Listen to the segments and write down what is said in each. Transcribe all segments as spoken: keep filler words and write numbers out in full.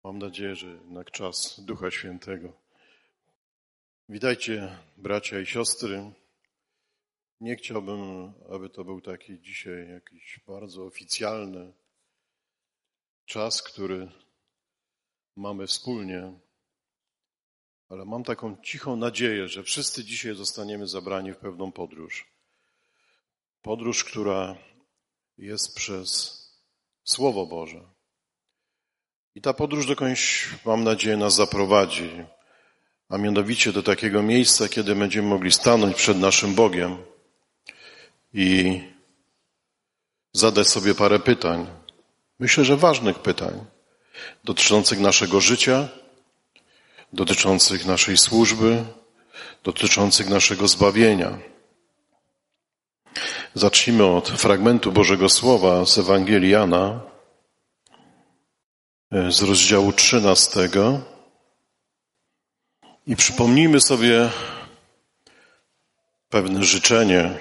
Mam nadzieję, że jednak czas Ducha Świętego. Witajcie, bracia i siostry. Nie chciałbym, aby to był taki dzisiaj jakiś bardzo oficjalny czas, który mamy wspólnie, ale mam taką cichą nadzieję, że wszyscy dzisiaj zostaniemy zabrani w pewną podróż. Podróż, która jest przez Słowo Boże. I ta podróż dokądś, mam nadzieję, nas zaprowadzi, a mianowicie do takiego miejsca, kiedy będziemy mogli stanąć przed naszym Bogiem i zadać sobie parę pytań. Myślę, że ważnych pytań dotyczących naszego życia, dotyczących naszej służby, dotyczących naszego zbawienia. Zacznijmy od fragmentu Bożego Słowa z Ewangelii Jana, z rozdziału trzynastego i przypomnijmy sobie pewne życzenie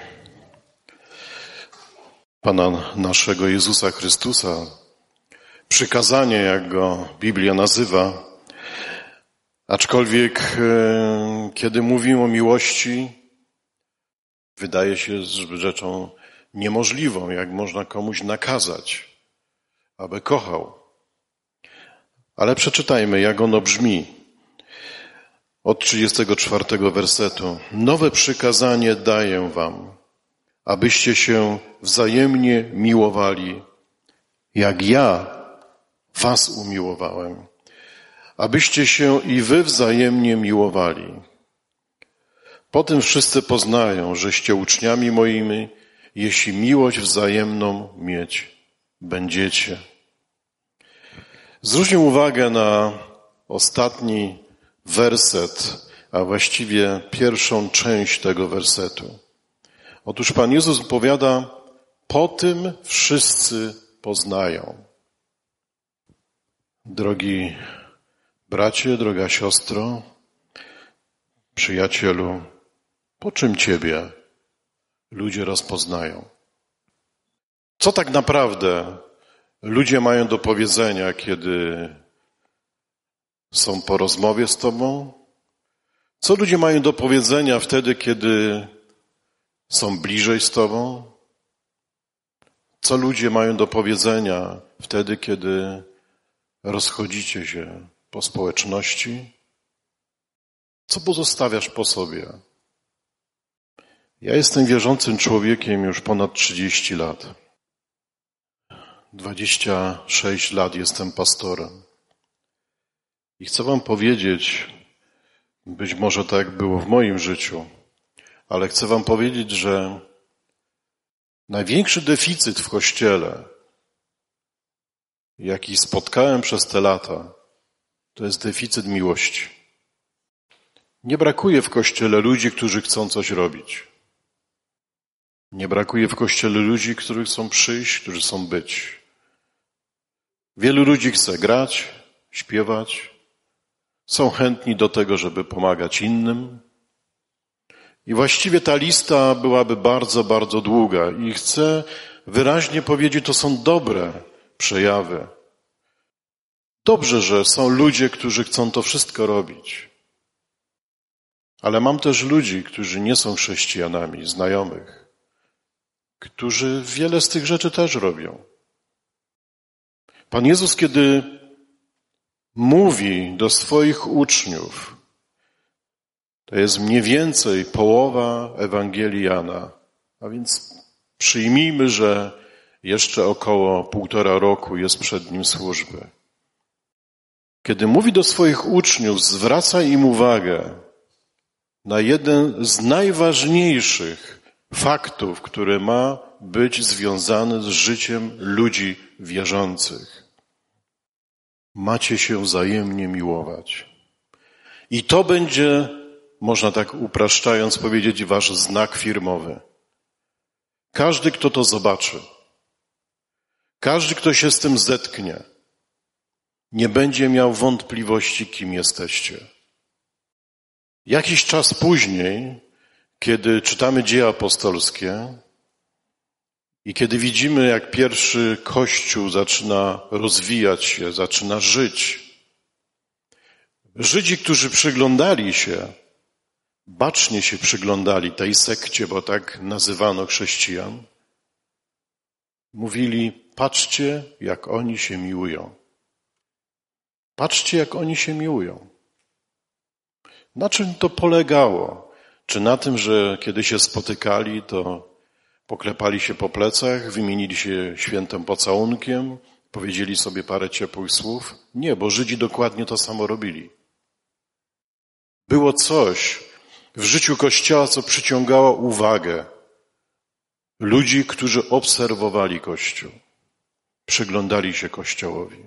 Pana naszego Jezusa Chrystusa, przykazanie, jak go Biblia nazywa, aczkolwiek kiedy mówimy o miłości, wydaje się rzeczą niemożliwą, jak można komuś nakazać, aby kochał. Ale przeczytajmy, jak ono brzmi. Od trzydziestego czwartego wersetu. Nowe przykazanie daję wam, abyście się wzajemnie miłowali, jak ja was umiłowałem. Abyście się i wy wzajemnie miłowali. Potem wszyscy poznają, żeście uczniami moimi, jeśli miłość wzajemną mieć będziecie. Zwróćmy uwagę na ostatni werset, a właściwie pierwszą część tego wersetu. Otóż Pan Jezus powiada, po tym wszyscy poznają. Drogi bracie, droga siostro, przyjacielu, po czym Ciebie ludzie rozpoznają? Co tak naprawdę ludzie mają do powiedzenia, kiedy są po rozmowie z Tobą? Co ludzie mają do powiedzenia wtedy, kiedy są bliżej z Tobą? Co ludzie mają do powiedzenia wtedy, kiedy rozchodzicie się po społeczności? Co pozostawiasz po sobie? Ja jestem wierzącym człowiekiem już ponad trzydzieści lat. dwadzieścia sześć lat jestem pastorem. I chcę wam powiedzieć, być może tak było w moim życiu, ale chcę wam powiedzieć, że największy deficyt w Kościele, jaki spotkałem przez te lata, to jest deficyt miłości. Nie brakuje w Kościele ludzi, którzy chcą coś robić. Nie brakuje w Kościele ludzi, którzy chcą przyjść, którzy chcą być. Wielu ludzi chce grać, śpiewać, są chętni do tego, żeby pomagać innym. I właściwie ta lista byłaby bardzo, bardzo długa i chcę wyraźnie powiedzieć, to są dobre przejawy. Dobrze, że są ludzie, którzy chcą to wszystko robić. Ale mam też ludzi, którzy nie są chrześcijanami, znajomych, którzy wiele z tych rzeczy też robią. Pan Jezus, kiedy mówi do swoich uczniów, to jest mniej więcej połowa Ewangelii Jana, a więc przyjmijmy, że jeszcze około półtora roku jest przed nim służby. Kiedy mówi do swoich uczniów, zwraca im uwagę na jeden z najważniejszych faktów, który ma być związany z życiem ludzi wierzących. Macie się wzajemnie miłować. I to będzie, można tak upraszczając powiedzieć, wasz znak firmowy. Każdy, kto to zobaczy, każdy, kto się z tym zetknie, nie będzie miał wątpliwości, kim jesteście. Jakiś czas później, kiedy czytamy Dzieje apostolskie i kiedy widzimy, jak pierwszy Kościół zaczyna rozwijać się, zaczyna żyć, Żydzi, którzy przyglądali się, bacznie się przyglądali tej sekcie, bo tak nazywano chrześcijan, mówili, patrzcie, jak oni się miłują. Patrzcie, jak oni się miłują. Na czym to polegało? Czy na tym, że kiedy się spotykali, to poklepali się po plecach, wymienili się świętym pocałunkiem, powiedzieli sobie parę ciepłych słów? Nie, bo Żydzi dokładnie to samo robili. Było coś w życiu Kościoła, co przyciągało uwagę ludzi, którzy obserwowali Kościół, przyglądali się Kościołowi.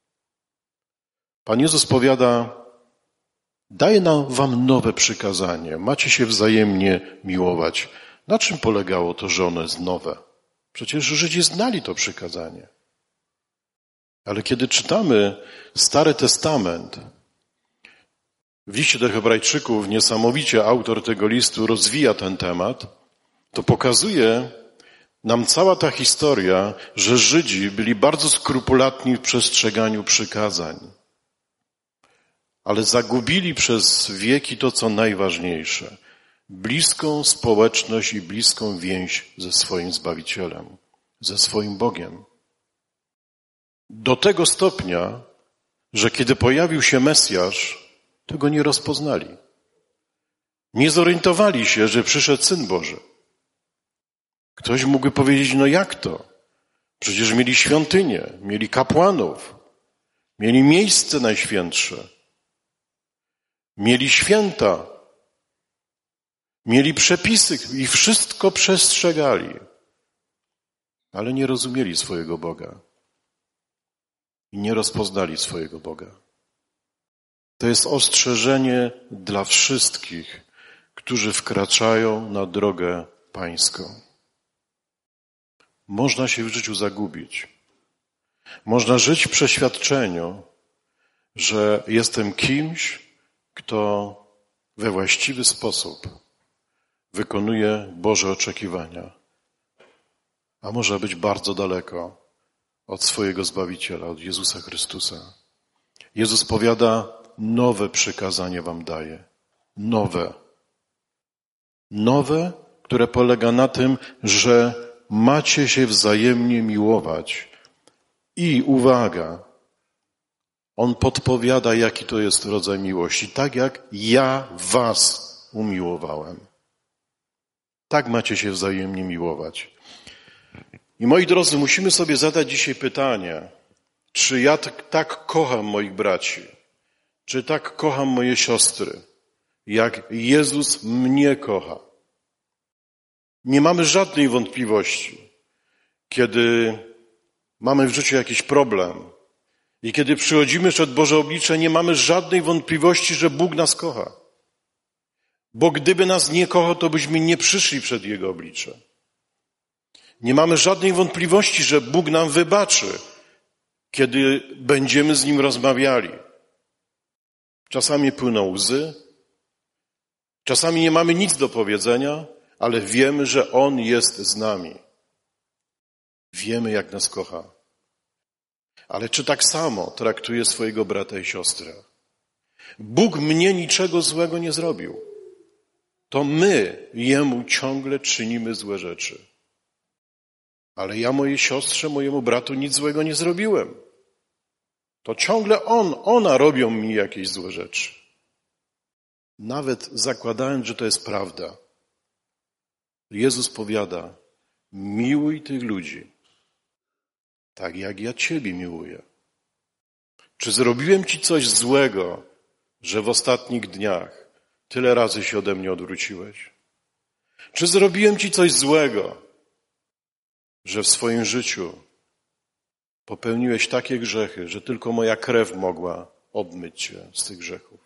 Pan Jezus powiada, daję nam wam nowe przykazanie, macie się wzajemnie miłować. Na czym polegało to, że ono jest nowe? Przecież Żydzi znali to przykazanie. Ale kiedy czytamy Stary Testament, w liście do Hebrajczyków niesamowicie autor tego listu rozwija ten temat, to pokazuje nam cała ta historia, że Żydzi byli bardzo skrupulatni w przestrzeganiu przykazań, ale zagubili przez wieki to, co najważniejsze, bliską społeczność i bliską więź ze swoim Zbawicielem, ze swoim Bogiem. Do tego stopnia, że kiedy pojawił się Mesjasz, to go nie rozpoznali. Nie zorientowali się, że przyszedł Syn Boży. Ktoś mógłby powiedzieć, no jak to? Przecież mieli świątynię, mieli kapłanów, mieli miejsce najświętsze, mieli święta, mieli przepisy i wszystko przestrzegali, ale nie rozumieli swojego Boga i nie rozpoznali swojego Boga. To jest ostrzeżenie dla wszystkich, którzy wkraczają na drogę pańską. Można się w życiu zagubić. Można żyć w przeświadczeniu, że jestem kimś, kto we właściwy sposób wykonuje Boże oczekiwania, a może być bardzo daleko od swojego Zbawiciela, od Jezusa Chrystusa. Jezus powiada, nowe przykazanie wam daję. Nowe. Nowe, które polega na tym, że macie się wzajemnie miłować. I uwaga, on podpowiada, jaki to jest rodzaj miłości. Tak jak ja was umiłowałem. Tak macie się wzajemnie miłować. I moi drodzy, musimy sobie zadać dzisiaj pytanie, czy ja tak, tak kocham moich braci, czy tak kocham moje siostry, jak Jezus mnie kocha. Nie mamy żadnej wątpliwości, kiedy mamy w życiu jakiś problem i kiedy przychodzimy przed Boże oblicze, nie mamy żadnej wątpliwości, że Bóg nas kocha. Bo gdyby nas nie kochał, to byśmy nie przyszli przed Jego oblicze. Nie mamy żadnej wątpliwości, że Bóg nam wybaczy, kiedy będziemy z Nim rozmawiali. Czasami płyną łzy, czasami nie mamy nic do powiedzenia, ale wiemy, że On jest z nami. Wiemy, jak nas kocha. Ale czy tak samo traktuje swojego brata i siostrę? Bóg mnie niczego złego nie zrobił. To my Jemu ciągle czynimy złe rzeczy. Ale ja mojej siostrze, mojemu bratu nic złego nie zrobiłem. To ciągle on, ona robią mi jakieś złe rzeczy. Nawet zakładając, że to jest prawda. Jezus powiada, miłuj tych ludzi, tak jak ja Ciebie miłuję. Czy zrobiłem Ci coś złego, że w ostatnich dniach tyle razy się ode mnie odwróciłeś? Czy zrobiłem Ci coś złego, że w swoim życiu popełniłeś takie grzechy, że tylko moja krew mogła obmyć Cię z tych grzechów?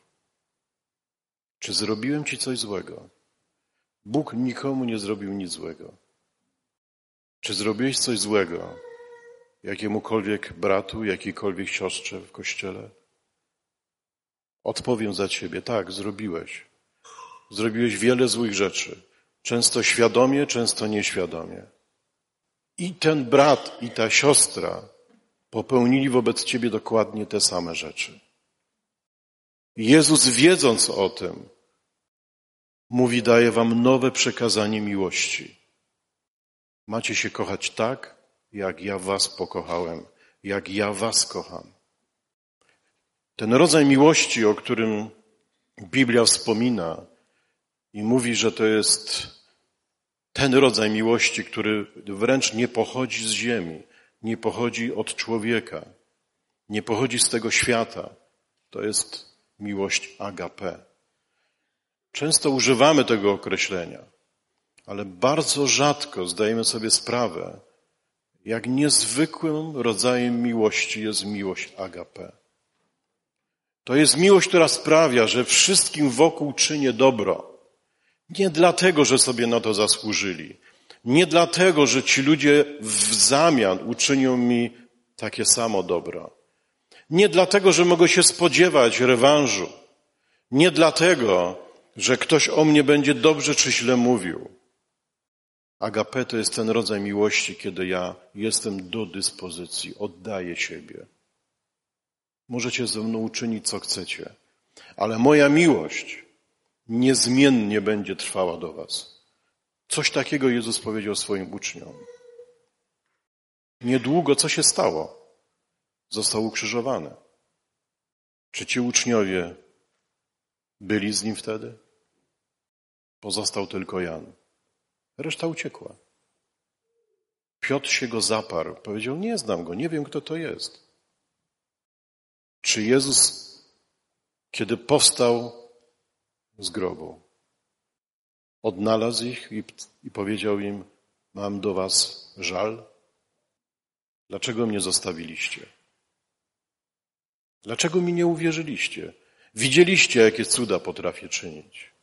Czy zrobiłem Ci coś złego? Bóg nikomu nie zrobił nic złego. Czy zrobiłeś coś złego jakiemukolwiek bratu, jakiejkolwiek siostrze w Kościele? Odpowiem za Ciebie, tak, zrobiłeś. Zrobiłeś wiele złych rzeczy. Często świadomie, często nieświadomie. I ten brat, i ta siostra popełnili wobec Ciebie dokładnie te same rzeczy. Jezus, wiedząc o tym, mówi, daję wam nowe przekazanie miłości. Macie się kochać tak, jak ja was pokochałem, jak ja was kocham. Ten rodzaj miłości, o którym Biblia wspomina i mówi, że to jest ten rodzaj miłości, który wręcz nie pochodzi z ziemi, nie pochodzi od człowieka, nie pochodzi z tego świata. To jest miłość agape. Często używamy tego określenia, ale bardzo rzadko zdajemy sobie sprawę, jak niezwykłym rodzajem miłości jest miłość agape. To jest miłość, która sprawia, że wszystkim wokół czynię dobro. Nie dlatego, że sobie na to zasłużyli. Nie dlatego, że ci ludzie w zamian uczynią mi takie samo dobro. Nie dlatego, że mogę się spodziewać rewanżu. Nie dlatego, że ktoś o mnie będzie dobrze czy źle mówił. Agape to jest ten rodzaj miłości, kiedy ja jestem do dyspozycji, oddaję siebie. Możecie ze mną uczynić, co chcecie, ale moja miłość niezmiennie będzie trwała do was. Coś takiego Jezus powiedział swoim uczniom. Niedługo co się stało? Został ukrzyżowany. Czy ci uczniowie byli z nim wtedy? Pozostał tylko Jan. Reszta uciekła. Piotr się go zaparł. Powiedział, nie znam go, nie wiem, kto to jest. Czy Jezus, kiedy powstał z grobu, odnalazł ich i, i powiedział im, mam do was żal? Dlaczego mnie zostawiliście? Dlaczego mi nie uwierzyliście? Widzieliście, jakie cuda potrafię czynić.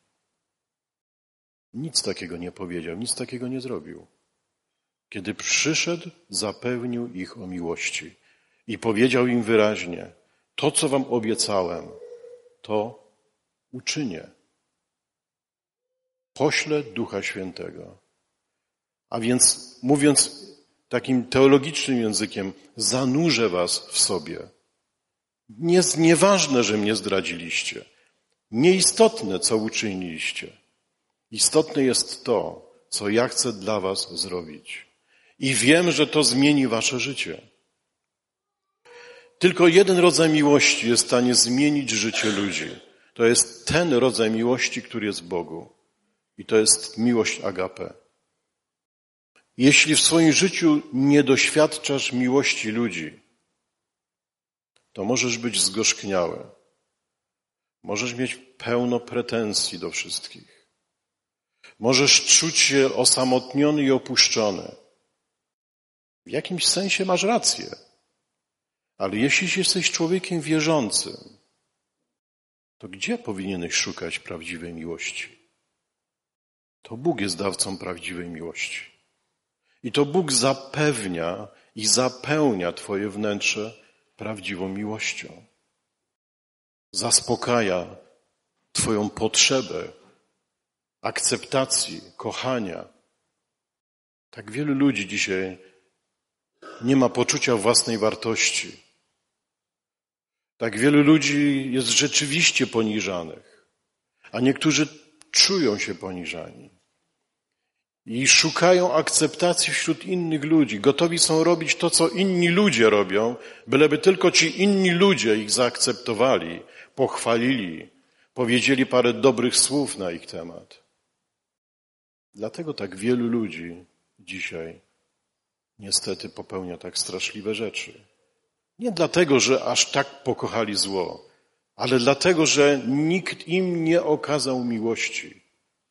Nic takiego nie powiedział, nic takiego nie zrobił. Kiedy przyszedł, zapewnił ich o miłości i powiedział im wyraźnie, to, co wam obiecałem, to uczynię. Poślę Ducha Świętego. A więc, mówiąc takim teologicznym językiem, zanurzę was w sobie. Nie, nieważne, że mnie zdradziliście. Nieistotne, co uczyniliście. Istotne jest to, co ja chcę dla was zrobić. I wiem, że to zmieni wasze życie. Tylko jeden rodzaj miłości jest w stanie zmienić życie ludzi. To jest ten rodzaj miłości, który jest w Bogu. I to jest miłość agape. Jeśli w swoim życiu nie doświadczasz miłości ludzi, to możesz być zgorzkniały. Możesz mieć pełno pretensji do wszystkich. Możesz czuć się osamotniony i opuszczony. W jakimś sensie masz rację. Ale jeśli jesteś człowiekiem wierzącym, to gdzie powinieneś szukać prawdziwej miłości? To Bóg jest dawcą prawdziwej miłości. I to Bóg zapewnia i zapełnia twoje wnętrze prawdziwą miłością. Zaspokaja twoją potrzebę akceptacji, kochania. Tak wielu ludzi dzisiaj nie ma poczucia własnej wartości. Tak wielu ludzi jest rzeczywiście poniżanych, a niektórzy czują się poniżani. I szukają akceptacji wśród innych ludzi. Gotowi są robić to, co inni ludzie robią, byleby tylko ci inni ludzie ich zaakceptowali, pochwalili, powiedzieli parę dobrych słów na ich temat. Dlatego tak wielu ludzi dzisiaj niestety popełnia tak straszliwe rzeczy. Nie dlatego, że aż tak pokochali zło, ale dlatego, że nikt im nie okazał miłości.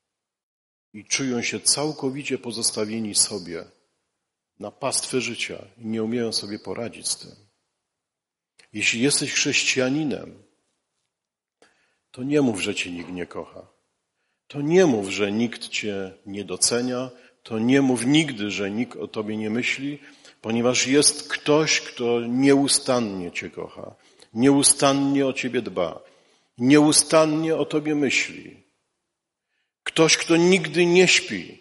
I czują się całkowicie pozostawieni sobie na pastwę życia i nie umieją sobie poradzić z tym. Jeśli jesteś chrześcijaninem, to nie mów, że cię nikt nie kocha. To nie mów, że nikt cię nie docenia. To nie mów nigdy, że nikt o tobie nie myśli, ponieważ jest ktoś, kto nieustannie cię kocha, nieustannie o ciebie dba, nieustannie o tobie myśli. Ktoś, kto nigdy nie śpi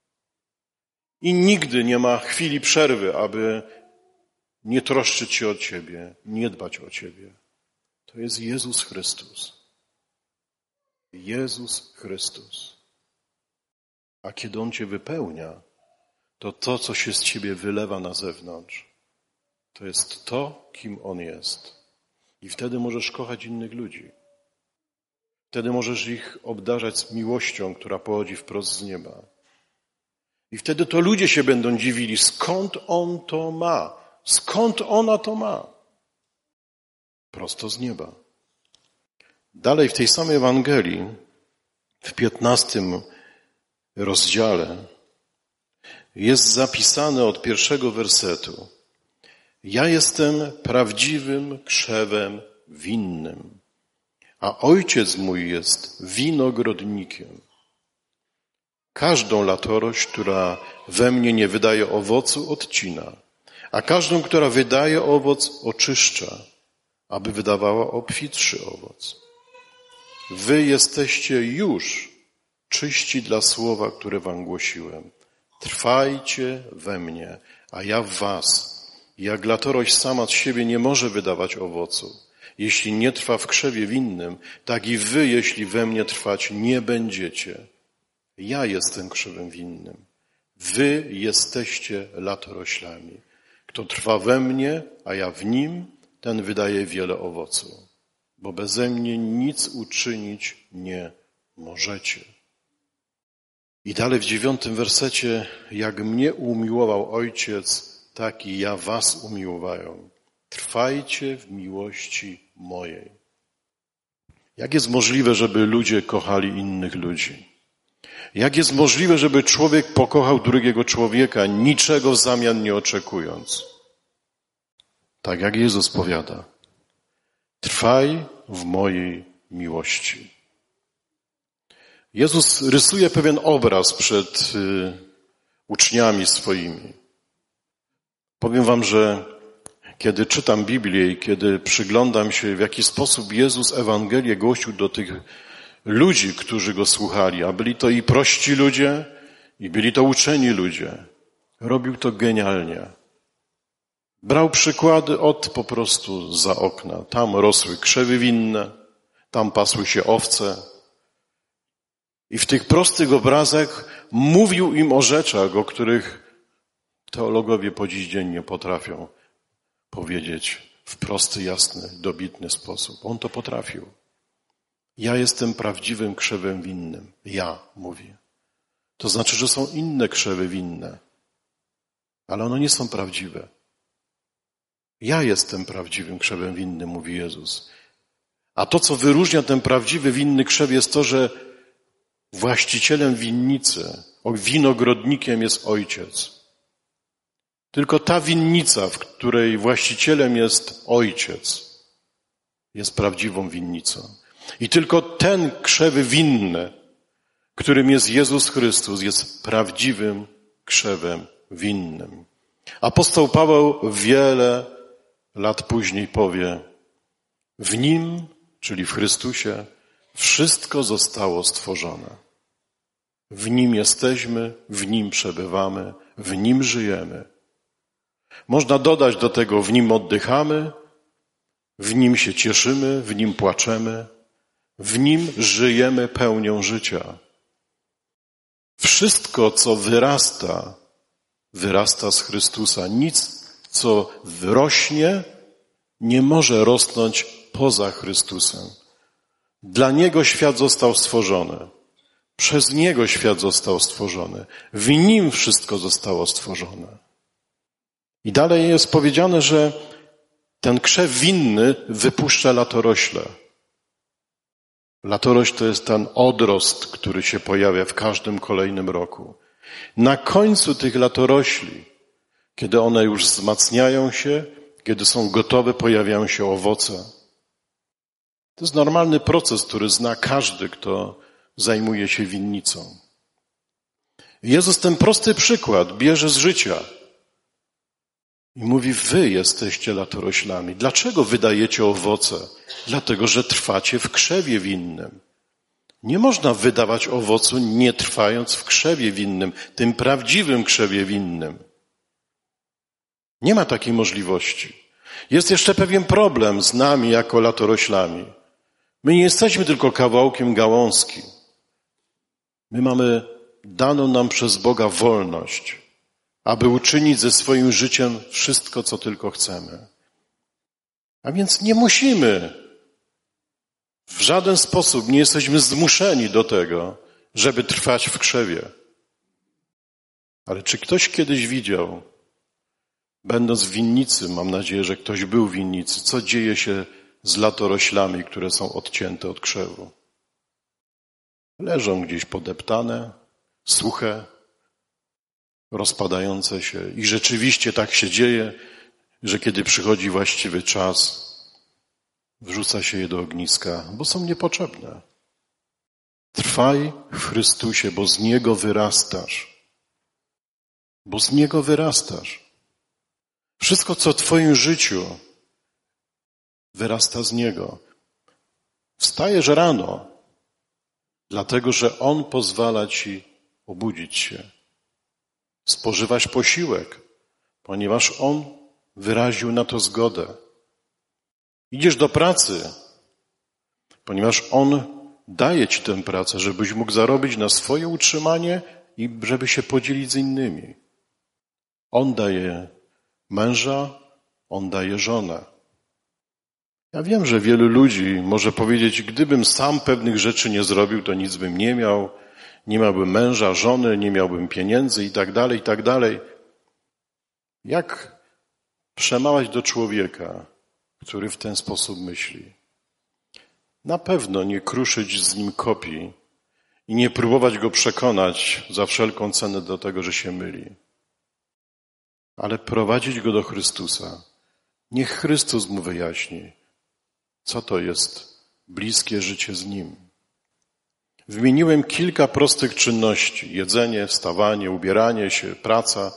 i nigdy nie ma chwili przerwy, aby nie troszczyć się o ciebie, nie dbać o ciebie. To jest Jezus Chrystus. Jezus Chrystus. A kiedy On cię wypełnia, to to, co się z ciebie wylewa na zewnątrz, to jest to, kim On jest. I wtedy możesz kochać innych ludzi. Wtedy możesz ich obdarzać miłością, która pochodzi wprost z nieba. I wtedy to ludzie się będą dziwili, skąd On to ma, skąd ona to ma. Prosto z nieba. Dalej w tej samej Ewangelii, w piętnastym rozdziale, jest zapisane od pierwszego wersetu: ja jestem prawdziwym krzewem winnym, a Ojciec mój jest winogrodnikiem. Każdą latorość, która we mnie nie wydaje owocu, odcina, a każdą, która wydaje owoc, oczyszcza, aby wydawała obfitszy owoc. Wy jesteście już czyści dla słowa, które wam głosiłem. Trwajcie we mnie, a ja w was. Jak latorość sama z siebie nie może wydawać owocu, jeśli nie trwa w krzewie winnym, tak i wy, jeśli we mnie trwać nie będziecie. Ja jestem krzewem winnym. Wy jesteście latoroślami. Kto trwa we mnie, a ja w nim, ten wydaje wiele owocu, bo beze mnie nic uczynić nie możecie. I dalej w dziewiątym wersecie: jak mnie umiłował Ojciec, tak i ja was umiłowałem. Trwajcie w miłości mojej. Jak jest możliwe, żeby ludzie kochali innych ludzi? Jak jest możliwe, żeby człowiek pokochał drugiego człowieka, niczego w zamian nie oczekując? Tak jak Jezus powiada: trwaj w mojej miłości. Jezus rysuje pewien obraz przed y, uczniami swoimi. Powiem wam, że kiedy czytam Biblię i kiedy przyglądam się, w jaki sposób Jezus Ewangelię głosił do tych ludzi, którzy Go słuchali, a byli to i prości ludzie, i byli to uczeni ludzie, robił to genialnie. Brał przykłady od po prostu za okna. Tam rosły krzewy winne, tam pasły się owce. I w tych prostych obrazach mówił im o rzeczach, o których teologowie po dziś dzień nie potrafią powiedzieć w prosty, jasny, dobitny sposób. On to potrafił. Ja jestem prawdziwym krzewem winnym. Ja, mówi. To znaczy, że są inne krzewy winne, ale one nie są prawdziwe. Ja jestem prawdziwym krzewem winnym, mówi Jezus. A to, co wyróżnia ten prawdziwy winny krzew, jest to, że właścicielem winnicy, winogrodnikiem jest Ojciec. Tylko ta winnica, w której właścicielem jest Ojciec, jest prawdziwą winnicą. I tylko ten krzew winny, którym jest Jezus Chrystus, jest prawdziwym krzewem winnym. Apostoł Paweł wiele lat później powie: w Nim, czyli w Chrystusie, wszystko zostało stworzone. W Nim jesteśmy, w Nim przebywamy, w Nim żyjemy. Można dodać do tego: w Nim oddychamy, w Nim się cieszymy, w Nim płaczemy, w Nim żyjemy pełnią życia. Wszystko, co wyrasta, wyrasta z Chrystusa. Nic, co rośnie, nie może rosnąć poza Chrystusem. Dla Niego świat został stworzony. Przez Niego świat został stworzony. W Nim wszystko zostało stworzone. I dalej jest powiedziane, że ten krzew winny wypuszcza latorośle. Latorość to jest ten odrost, który się pojawia w każdym kolejnym roku. Na końcu tych latorośli, kiedy one już wzmacniają się, kiedy są gotowe, pojawiają się owoce. To jest normalny proces, który zna każdy, kto zajmuje się winnicą. Jezus ten prosty przykład bierze z życia i mówi: wy jesteście latoroślami. Dlaczego wydajecie owoce? Dlatego, że trwacie w krzewie winnym. Nie można wydawać owocu, nie trwając w krzewie winnym, tym prawdziwym krzewie winnym. Nie ma takiej możliwości. Jest jeszcze pewien problem z nami jako latoroślami. My nie jesteśmy tylko kawałkiem gałązki. My mamy daną nam przez Boga wolność, aby uczynić ze swoim życiem wszystko, co tylko chcemy. A więc nie musimy, w żaden sposób nie jesteśmy zmuszeni do tego, żeby trwać w krzewie. Ale czy ktoś kiedyś widział, będąc w winnicy, mam nadzieję, że ktoś był w winnicy, co dzieje się z latoroślami, które są odcięte od krzewu? Leżą gdzieś podeptane, suche, rozpadające się. I rzeczywiście tak się dzieje, że kiedy przychodzi właściwy czas, wrzuca się je do ogniska, bo są niepotrzebne. Trwaj w Chrystusie, bo z Niego wyrastasz. Bo z Niego wyrastasz. Wszystko, co w Twoim życiu, wyrasta z Niego. Wstajesz rano, dlatego że On pozwala Ci obudzić się. Spożywasz posiłek, ponieważ On wyraził na to zgodę. Idziesz do pracy, ponieważ On daje Ci tę pracę, żebyś mógł zarobić na swoje utrzymanie i żeby się podzielić z innymi. On daje męża, On daje żonę. Ja wiem, że wielu ludzi może powiedzieć, gdybym sam pewnych rzeczy nie zrobił, to nic bym nie miał, nie miałbym męża, żony, nie miałbym pieniędzy i tak dalej, i tak dalej. Jak przemawiać do człowieka, który w ten sposób myśli? Na pewno nie kruszyć z nim kopii i nie próbować go przekonać za wszelką cenę do tego, że się myli. Ale prowadzić go do Chrystusa. Niech Chrystus mu wyjaśni, co to jest bliskie życie z Nim. Wymieniłem kilka prostych czynności. Jedzenie, wstawanie, ubieranie się, praca.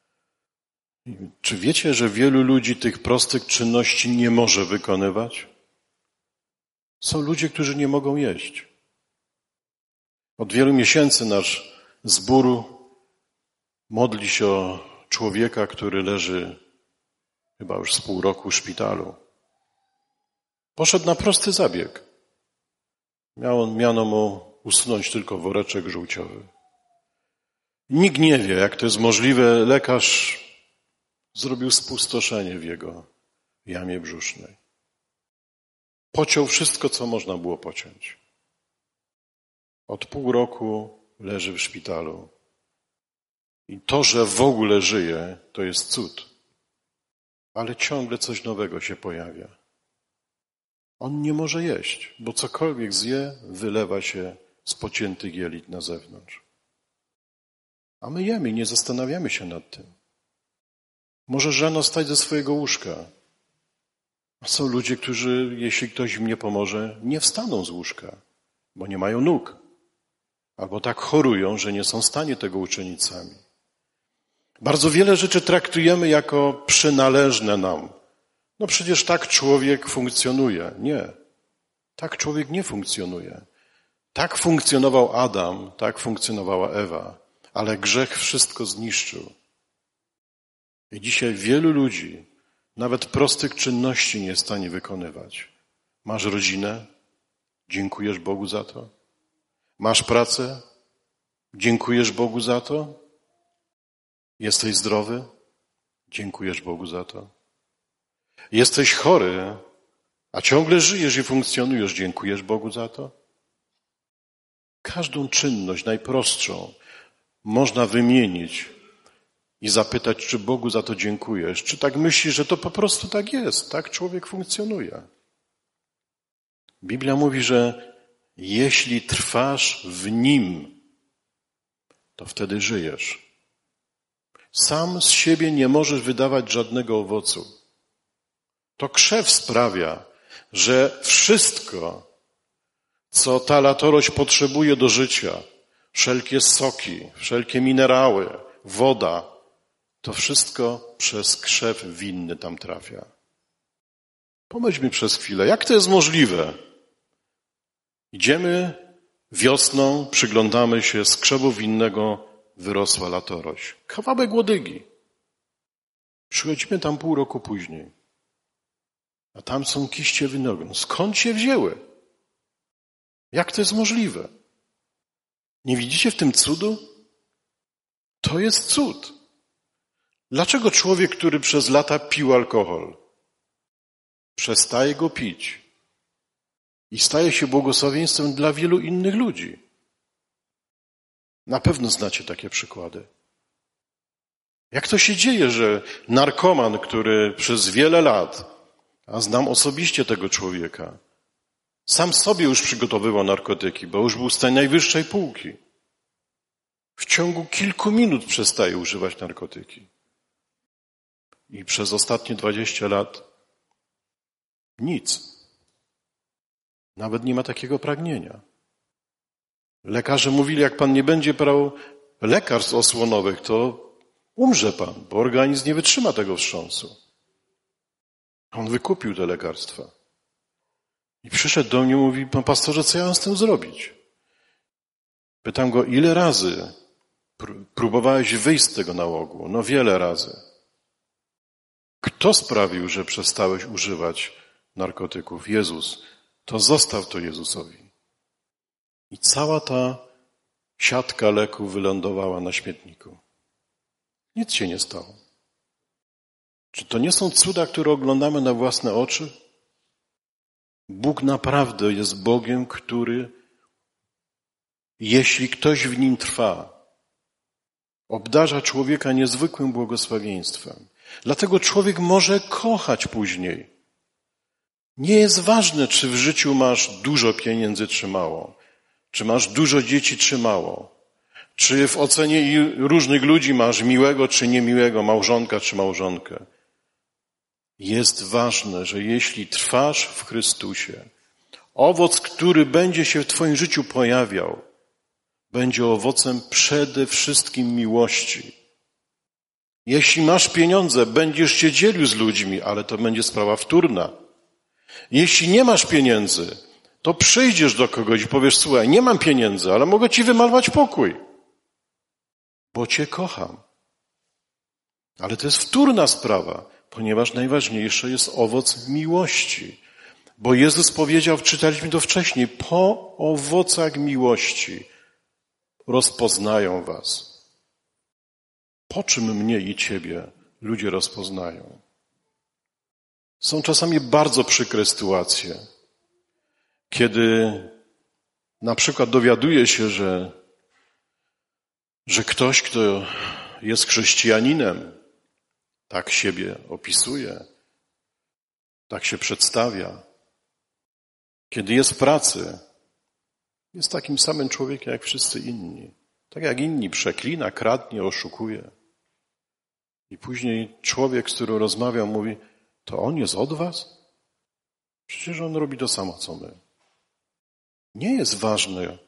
Czy wiecie, że wielu ludzi tych prostych czynności nie może wykonywać? Są ludzie, którzy nie mogą jeść. Od wielu miesięcy nasz zbór modli się o człowieka, który leży chyba już z pół roku w szpitalu. Poszedł na prosty zabieg. Miało, miano mu usunąć tylko woreczek żółciowy. Nikt nie wie, jak to jest możliwe. Lekarz zrobił spustoszenie w jego jamie brzusznej. Pociął wszystko, co można było pociąć. Od pół roku leży w szpitalu. I to, że w ogóle żyje, to jest cud. Ale ciągle coś nowego się pojawia. On nie może jeść, bo cokolwiek zje, wylewa się z pociętych jelit na zewnątrz. A my jemy i nie zastanawiamy się nad tym. Możesz rano wstać ze swojego łóżka. A są ludzie, którzy, jeśli ktoś im nie pomoże, nie wstaną z łóżka, bo nie mają nóg. Albo tak chorują, że nie są w stanie tego uczynić sami. Bardzo wiele rzeczy traktujemy jako przynależne nam. No przecież tak człowiek funkcjonuje. Nie. Tak człowiek nie funkcjonuje. Tak funkcjonował Adam, tak funkcjonowała Ewa, ale grzech wszystko zniszczył. I dzisiaj wielu ludzi nawet prostych czynności nie jest w stanie wykonywać. Masz rodzinę? Dziękujesz Bogu za to? Masz pracę? Dziękujesz Bogu za to? Jesteś zdrowy? Dziękujesz Bogu za to. Jesteś chory, a ciągle żyjesz i funkcjonujesz. Dziękujesz Bogu za to? Każdą czynność, najprostszą, można wymienić i zapytać, czy Bogu za to dziękujesz. Czy tak myślisz, że to po prostu tak jest, tak człowiek funkcjonuje. Biblia mówi, że jeśli trwasz w Nim, to wtedy żyjesz. Sam z siebie nie możesz wydawać żadnego owocu. To krzew sprawia, że wszystko, co ta latorość potrzebuje do życia, wszelkie soki, wszelkie minerały, woda, to wszystko przez krzew winny tam trafia. Pomyślmy przez chwilę, jak to jest możliwe? Idziemy wiosną, przyglądamy się, z krzewu winnego wyrosła latorość. Kawałek łodygi. Przychodzimy tam pół roku później. A tam są kiście winogron. Skąd się wzięły? Jak to jest możliwe? Nie widzicie w tym cudu? To jest cud. Dlaczego człowiek, który przez lata pił alkohol, przestaje go pić i staje się błogosławieństwem dla wielu innych ludzi? Na pewno znacie takie przykłady. Jak to się dzieje, że narkoman, który przez wiele lat, a znam osobiście tego człowieka, sam sobie już przygotowywał narkotyki, bo już był z tej najwyższej półki, w ciągu kilku minut przestaje używać narkotyki. I przez ostatnie dwadzieścia lat nic. Nawet nie ma takiego pragnienia. Lekarze mówili, jak pan nie będzie brał lekarstw osłonowych, to umrze pan, bo organizm nie wytrzyma tego wstrząsu. On wykupił te lekarstwa. I przyszedł do mnie i mówi, pan pastorze, co ja mam z tym zrobić? Pytam go, ile razy próbowałeś wyjść z tego nałogu? No wiele razy. Kto sprawił, że przestałeś używać narkotyków? Jezus. To zostaw to Jezusowi. I cała ta siatka leków wylądowała na śmietniku. Nic się nie stało. Czy to nie są cuda, które oglądamy na własne oczy? Bóg naprawdę jest Bogiem, który, jeśli ktoś w Nim trwa, obdarza człowieka niezwykłym błogosławieństwem. Dlatego człowiek może kochać później. Nie jest ważne, czy w życiu masz dużo pieniędzy, czy mało. Czy masz dużo dzieci, czy mało. Czy w ocenie różnych ludzi masz miłego, czy niemiłego, małżonka, czy małżonkę. Jest ważne, że jeśli trwasz w Chrystusie, owoc, który będzie się w twoim życiu pojawiał, będzie owocem przede wszystkim miłości. Jeśli masz pieniądze, będziesz się dzielił z ludźmi, ale to będzie sprawa wtórna. Jeśli nie masz pieniędzy, to przyjdziesz do kogoś i powiesz, słuchaj, nie mam pieniędzy, ale mogę ci wymalować pokój, bo cię kocham. Ale to jest wtórna sprawa, ponieważ najważniejsze jest owoc miłości. Bo Jezus powiedział, czytaliśmy to wcześniej, po owocach miłości rozpoznają was. Po czym mnie i ciebie ludzie rozpoznają? Są czasami bardzo przykre sytuacje, kiedy na przykład dowiaduje się, że, że ktoś, kto jest chrześcijaninem, tak siebie opisuje, tak się przedstawia, kiedy jest w pracy, jest takim samym człowiekiem jak wszyscy inni. Tak jak inni przeklina, kradnie, oszukuje. I później człowiek, z którym rozmawiam, mówi, to on jest od was? Przecież on robi to samo, co my. Nie jest ważne,